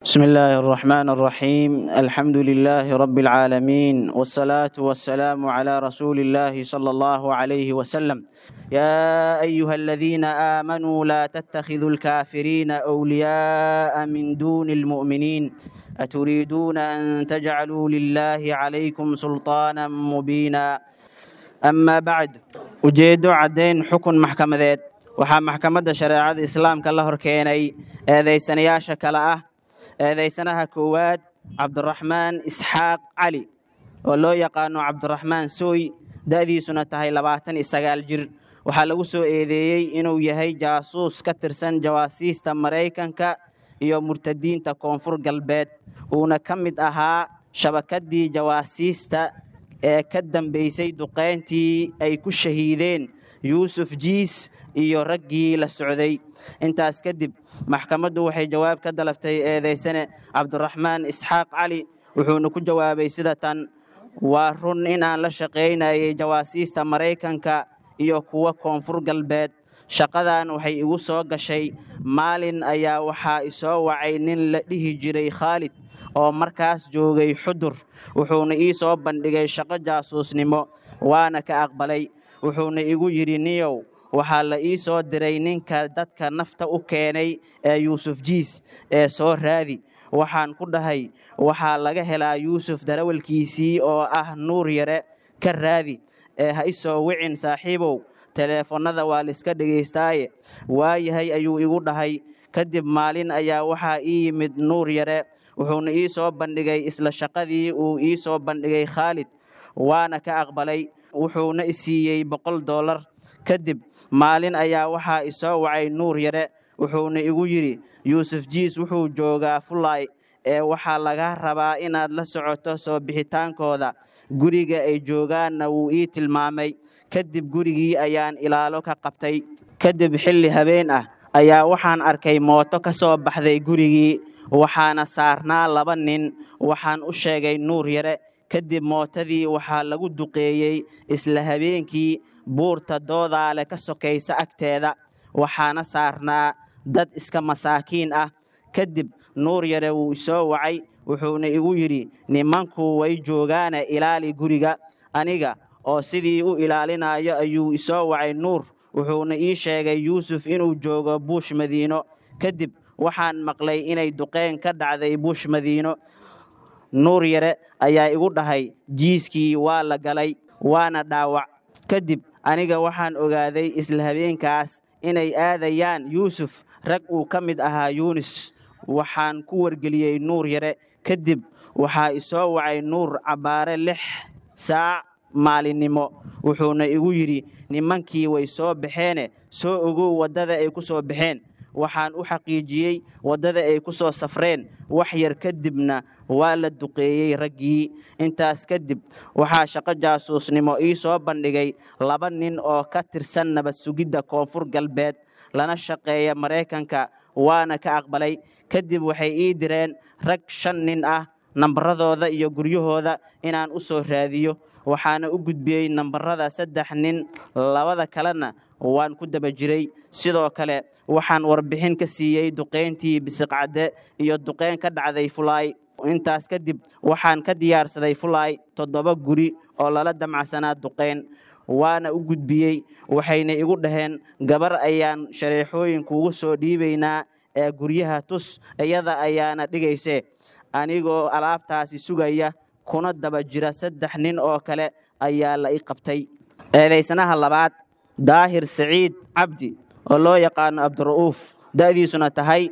بسم الله الرحمن الرحيم. الحمد لله رب العالمين، والصلاة والسلام على رسول الله صلى الله عليه وسلم. يا أيها الذين آمنوا لا تتخذوا الكافرين أولياء من دون المؤمنين أتريدون أن تجعلوا لله عليكم سلطانا مبينا. أما بعد، ujeedo caddayn xukun maxkamadeed. waxaa maxkamadda shareecada islaamka la horkeenay eedaysanayaasha kale ah eedaysanaha koowaad cabdiraxmaan isxaaq cali oo loo yaqaano cabdiraxmaan sooy, da'diisuna tahay 29 jir. waxaa lagu soo eedeeyey inuu yahay jaasuus ka tirsan jawaasiista Maraykanka iyo murtadiinta koonfur galbeed, uuna ka mid ahaa shabakadii jawaasiista ee ka dambeysay duqeyntii ay ku shahiideen yuusuf jiis iyo raggii la socday. intaas kadib maxkamaddu waxay jawaab ka dalabtay eedaysane cabdiraxmaan isxaaq cali, wuxuuna ku jawaabay sida tan: waa run in aan la shaqaynayay jawaasiista Maraykanka iyo kuwa koonfur galbeed. shaqadan waxay igu soo gashay maalin ayaa waxaa isoo wacay nin la dhihi jiray Khaalid oo markaas joogay Xudur, wuxuuna ii soo bandhigay shaqo jaasuusnimo, waana ka aqbalay. wuxuuna igu yidhi, niyow, waxaa la ii soo diray ninka dadka nafta u keenay ee yuusuf jiis ee soo raadi. waxaan ku dhahay, waxaa laga helaa yuusuf darawalkiisii oo ah nuur yare, ka raadi ee ha isoo wicin saaxiibow, teleefonnada waa liska dhegaystaaye. waayahay ayuu igu dhahay. kadib maalin ayaa waxaa ii yimid nuur yare, wuxuuna ii soo bandhigay isla shaqadii uu ii soo bandhigay Khaalid, waana ka aqbalay. wuxuuna i siiyey $100. kadib maalin ayaa waxaa isoo wacay nuur yare, wuxuuna igu yidhi, yuusuf jiis wuxuu joogaa Fulay ee waxaa laga rabaa inaad la socoto soo bixitaankooda. guriga ay joogaanna wuu ii tilmaamay. kadib gurigii ayaan ilaalo ka qabtay. kadib xilli habeen ah ayaa waxaan arkay mooto ka soo baxday gurigii, waxaana saarnaa 2 nin. waxaan u sheegay nuur yare. kadib mootadii waxaa lagu duqeeyey isla habeenkii buurta Doodaale ka sokaysa agteeda, waxaana saarnaa dad iska masaakiin ah. kadib nuur yare wuu isoo wacay, wuxuuna igu yidhi, nimanku way joogaana ilaali guriga. aniga oo sidii u ilaalinayo ayuu isoo wacay nuur, wuxuuna ii sheegay yuusuf inuu joogo Buush Madiino. kadib waxaan maqlay inay duqeyn ka dhacday Buush Madiino. nuur yare ayaa igu dhahay, jiiskii waa la galay, waana dhaawac. kadib aniga waxaan ogaaday isla habeenkaas inay aadayaan yuusuf rag uu ka mid ahaa Yuunis. waxaan ku wargeliyey nuur yare. kadib waxaa isoo wacay nuur cabaare 6 saac maalinimo, wuxuuna igu yidhi, nimankii way soo baxeene soo ogow waddada ay ku soo baxeen. waxaan u xaqiijiyey waddada ay ku soo safreen. wax yar kadibna waa la duqeeyey raggii. intaas kadib waxaa shaqo jaasuusnimo ii soo bandhigay 2 nin oo ka tirsan nabad sugidda koonfur galbeed, lana shaqeeya Maraykanka, waana ka aqbalay. kadib waxay ii direen rag 5 nin ah, nambaradooda iyo guryahooda inaan u soo raadiyo. waxaana u gudbiyey nambarada 3 nin, 2 kalena waan ku daba jiray. sidoo kale waxaan warbixin ka siiyey duqeyntii Bisiqcade iyo duqeyn ka dhacday Fulay. intaas kadib waxaan ka diyaarsaday Fulay 7 guri oo lala damacsanaa duqeyn, waana u gudbiyey. waxayna igu dhaheen, gabar ayaan shareexooyin kuugu soo dhiibaynaa ee guryaha tus, iyada ayaana dhigayse. anigoo alaabtaasi sugaya kuna daba jira 3 nin oo kale ayaa la i qabtay. eedaysanaha labaad daahir saciid cabdi oo loo yaqaano Abdura'uuf, da'diisuna tahay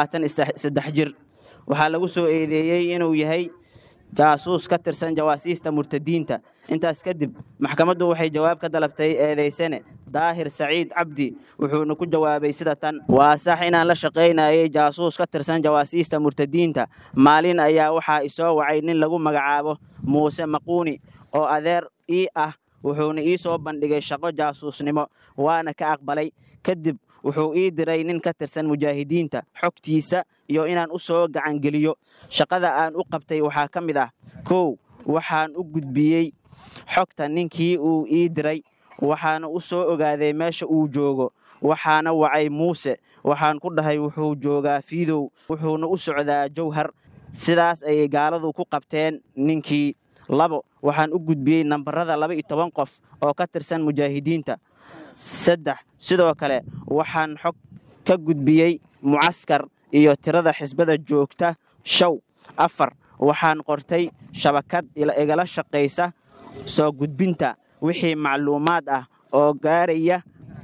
23 jir. waxaa lagu soo eedeeyey inuu yahay jaasuus ka tirsan jawaasiista murtadiinta. intaas kadib maxkamaddu waxay jawaab ka dalabtay eedaysane daahir saciid cabdi, wuxuuna ku jawaabay sida tan: waa sax inaan la shaqaynayay jaasuus ka tirsan jawaasiista murtadiinta. maalin ayaa waxaa isoo wacay nin lagu magacaabo muuse maquuni oo adeer ii ah, wuxuuna ii soo bandhigay shaqo jaasuusnimo, waana ka aqbalay. kadib wuxuu ii diray nin ka tirsan mujaahidiinta xogtiisa iyo inaan u soo gacan geliyo. shaqada aan u qabtay waxaa ka mid ah: 1. waxaan u gudbiyey xogta ninkii uu ii diray, waxaana u soo ogaaday meesha uu joogo. waxaana wacay muuse, waxaan ku dhahay wuxuu joogaa fiidow wuxuuna u socdaa jawhar sidaas ayay gaaladu ku qabteen ninkii. labo waxaan u gudbiyey nambarada 12 qof oo ka tirsan mujaahidiinta. saddex sidoo kale waxaan xog ka gudbiyey mucaskar iyo tirada xisbada joogta show. afar waxaan qortay shabakad igala shaqaysa soo gudbinta wixii macluumaad ah oo gaaraya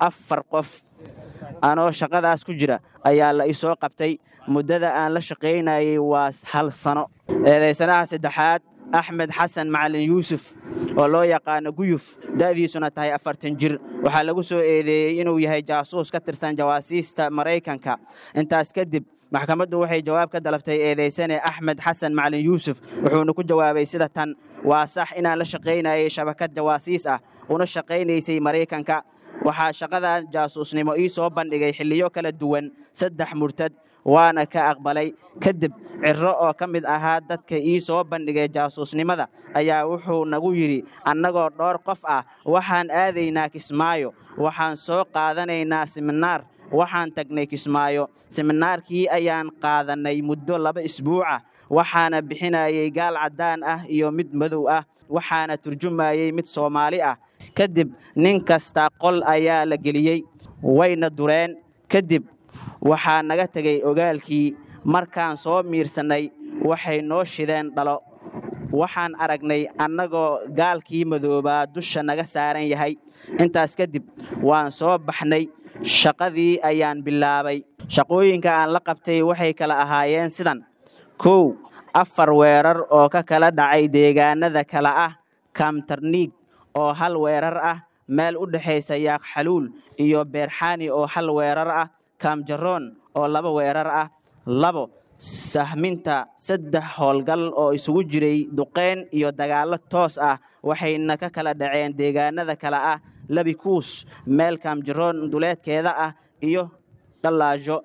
4 qof. anoo shaqadaas ku jira ayaa la isoo qabtay. muddada aan la shaqaynayay waa 1 sano. eedaysanaha saddexaad axmed xasan macalin yuusuf oo loo yaqaano guyuf da'diisuna tahay 40 jir waxaa lagu soo eedeeyey inuu yahay jaasuus ka tirsan jawaasiista Mareykanka. intaas kadib maxkamaddu waxay jawaab ka dalabtay eedaysane axmed xasan macalin yuusuf wuxuuna ku jawaabay sida tan: waa sax inaan la shaqaynayay shabakad jawaasiis ah una shaqaynaysay Mareykanka. waxaa shaqadan jaasuusnimo ii soo bandhigay xilliyo kala duwan 3 murtad waana ka aqbalay. kadib Ciro oo ka mid ahaa dadka ii soo bandhigay jaasuusnimada ayaa wuxuu nagu yidhi annagoo dhowr qof ah waxaan aadaynaa Kismaayo, waxaan soo qaadanaynaa siminaar. waxaan tagnay Kismaayo. siminaarkii ayaan qaadanay muddo 2 isbuuc ah waxaana bixinayay gaal caddaan ah iyo mid madow ah waxaana turjumayay mid Soomaali ah. kadib nin kasta qol ayaa la geliyey wayna dureen. kadib waxaa naga tagay ogaalkii. markaan soo miirsanay waxay noo shideen dhalo. waxaan aragnay annagoo gaalkii madoobaa dusha naga saaran yahay. intaas kadib waan soo baxnay. shaqadii ayaan bilaabay. shaqooyinka aan la qabtay waxay kala ahaayeen sidan: 1 4 weerar oo ka kala dhacay deegaanada kala ah Kamtarniig oo 1 weerar ah, meel u dhaxaysa Yaaq Xaluul iyo Beerxaani oo 1 weerar ah, Kaamjaroon oo 2 weerar ah. 2 sahminta 3 howlgal oo isugu jiray duqeyn iyo dagaallo toos ah waxayna ka kala dhaceen deegaanada kala ah Labikuus, meel Kaamjaroon duleedkeeda ah iyo Dallaajo.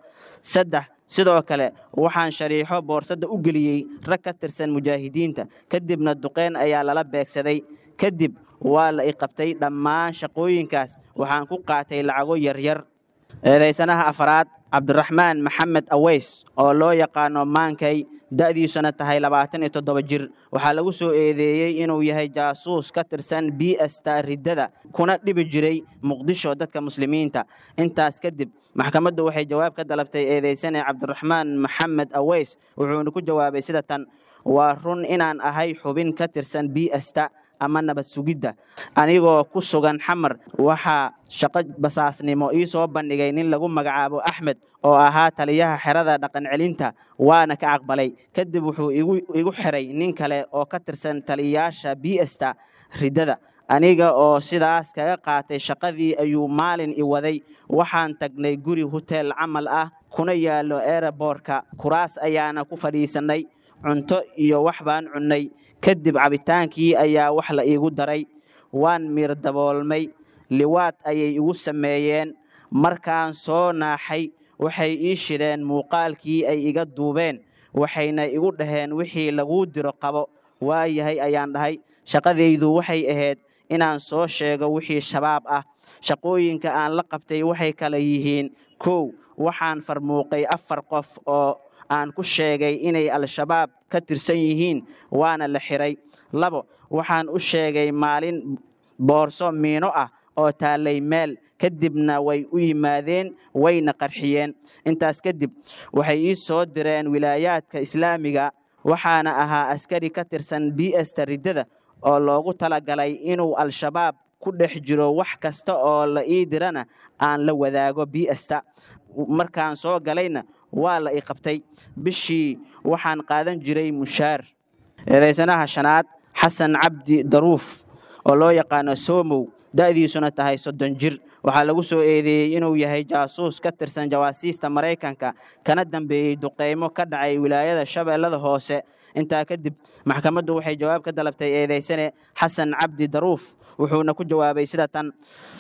3 sidoo kale waxaan shariixo boorsada u geliyey rag ka tirsan mujaahidiinta kadibna duqeyn ayaa lala beegsaday. kadib waa la iqabtay. dhammaan shaqooyinkaas waxaan ku qaatay lacago yaryar. eedaysanaha afraad Cabdiraxmaan Maxamed Aweys oo loo yaqaano Maankay da'diisuna tahay 27 jir waxaa lagu soo eedeeyey inuu yahay jaasuus ka tirsan BSta riddada kuna dhibi jiray Muqdisho dadka muslimiinta. intaas kadib maxkamaddu waxay jawaab ka dalabtay eedaysane Cabdiraxmaan Maxamed Aweys wuxuuna ku jawaabay sida tan: waa run inaan ahay xubin ka tirsan BSta ama nabad sugidda. anigoo ku sugan Xamar waxaa shaqo basaasnimo ii soo bandhigay nin lagu magacaabo Axmed oo ahaa taliyaha xerada dhaqan celinta waana ka aqbalay. kadib wuxuu igu xiray nin kale oo ka tirsan taliyaasha BSta riddada. aniga oo sidaas kaga qaatay shaqadii ayuu maalin i waday. waxaan tagnay guri hotel camal ah kuna yaalo airportka. kuraas ayaana ku fadhiisanay. cunto iyo wax baan cunnay. kadib cabitaankii ayaa wax la iigu daray. waan miir daboolmay. liwaad ayay igu sameeyeen. markaan soo naaxay waxay ii shideen muuqaalkii ay iga duubeen waxayna igu dhaheen wixii lagu diro qabo. waayahay ayaan dhahay. shaqadaydu waxay ahayd inaan soo sheego wixii shabaab ah. shaqooyinka aan la qabtay waxay kala yihiin: 1 waxaan farmuuqay 4 qof oo aan ku sheegay inay al-shabaab ka tirsan yihiin waana la xiray. 2 waxaan u sheegay maalin boorso miino ah oo taalay meel kadibna way u yimaadeen wayna qarxiyeen. intaas kadib waxay ii soo direen wilaayaadka islaamiga waxaana ahaa askari ka tirsan BSta riddada oo loogu talagalay inuu al-shabaab ku dhex jiro wax kasta oo la ii dirana aan la wadaago BSta. markaan soo galayna waa la iqabtay. bishii waxaan qaadan jiray mushaar. eedaysanaha shanaad Xasan Cabdi Daruuf oo loo yaqaano Soomow da'diisuna tahay 30 jir waxaa lagu soo eedeeyey inuu yahay jaasuus ka tirsan jawaasiista Mareykanka kana dambeeyey duqeymo ka dhacay wilaayada Shabeellada Hoose. intaa kadib maxkamaddu waxay jawaab ka dalabtay eedaysane Xasan Cabdi Daruuf wuxuuna ku jawaabay sida tan: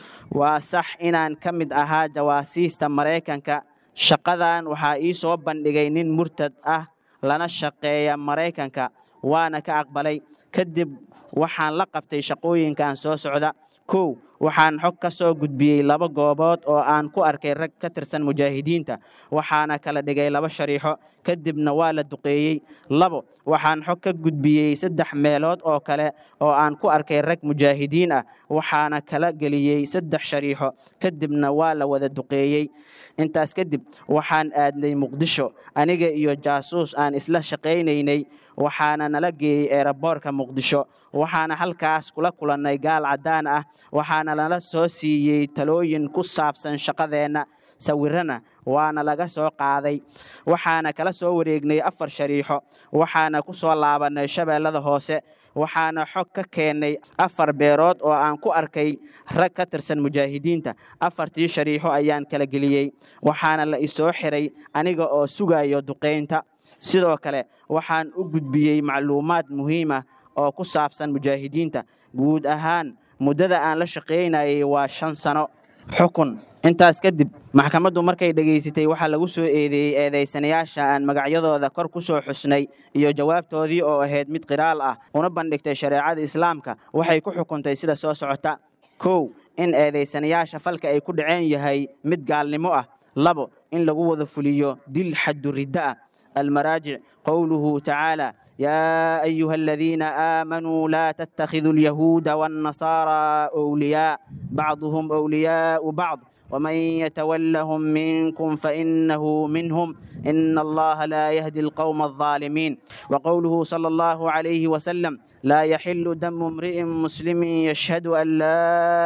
waa sax inaan ka mid ahaa jawaasiista Mareykanka. shaqadan waxaa ii soo bandhigay nin murtad ah lana shaqeeya Mareykanka waana ka aqbalay. kadib waxaan la qabtay shaqooyinkan soo socda: kow waxaan xog ka soo gudbiyey 2 goobood oo aan ku arkay rag ka tirsan mujaahidiinta waxaana kala dhigay 2 shariixo kadibna waa la duqeeyey 2 waxaan xog ka gudbiyey 3 meelood oo kale oo aan ku arkay rag mujaahidiin ah waxaana kala geliyey 3 shariixo kadibna waa la wada duqeeyey intaas kadib waxaan aadnay Muqdisho aniga iyo jaasuus aan isla shaqaynaynay waxaana nala geeyey aeroboorka Muqdisho waxaana halkaas kula kulannay gaal cadaan ah waxaana lala soo siiyey talooyin ku saabsan shaqadeena sawirana waana laga soo qaaday waxaana kala soo wareegnay 4 shariixo waxaana ku soo laabanay Shabeellada Hoose waxaana xog ka keenay 4 beerood oo aan ku arkay rag ka tirsan mujaahidiinta 4tii shariixo ayaan kala geliyey waxaana la isoo xiray aniga oo sugayo duqeynta sidoo kale waxaan u gudbiyey macluumaad muhiim ah oo ku saabsan mujaahidiinta guud ahaan muddada aan la shaqeynayay waa 5 sano xukun intaas kadib maxkamaddu markay dhageysatay waxa lagu soo eedeeyay eedeysanayaasha aan magacyadooda kor ku soo xusnay iyo jawaabtoodii oo ahayd mid qiraal ah una bandhigtay shariicada islaamka waxay ku xukuntay sida soo socota kow in eedeysanayaasha falka ay ku dhaceen yahay mid gaalnimo ah 2 in lagu wada fuliyo dil xaddu ridda المراجع قوله تعالى يا أيها الذين آمنوا لا تتخذوا اليهود والنصارى أولياء بعضهم أولياء بعض ومن يتولهم منكم فإنه منهم إن الله لا يهدي القوم الظالمين وقوله صلى الله عليه وسلم لا يحل دم امرئ مسلم يشهد أن لا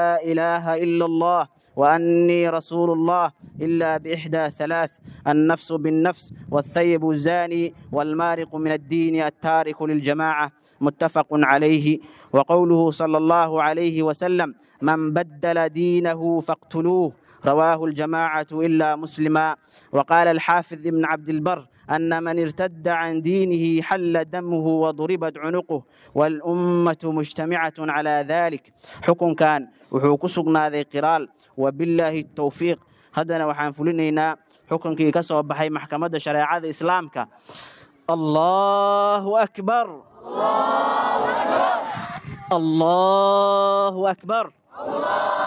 إله إلا الله وأني رسول الله إلا بإحدى 3 النفس بالنفس والثيب الزاني والمارق من الدين التارك للجماعة متفق عليه وقوله صلى الله عليه وسلم من بدل دينه فاقتلوه رواه الجماعة إلا مسلما وقال الحافظ ابن عبد البر أن من ارتد عن دينه حل دمه وضربت عنقه والأمة مجتمعة على ذلك حكم كان وحوك سقنا ذي قرال وبالله التوفيق هذا وحان فلنينا حكم كي كسب بحي محكمة شريعة إسلامك الله أكبر الله أكبر الله أكبر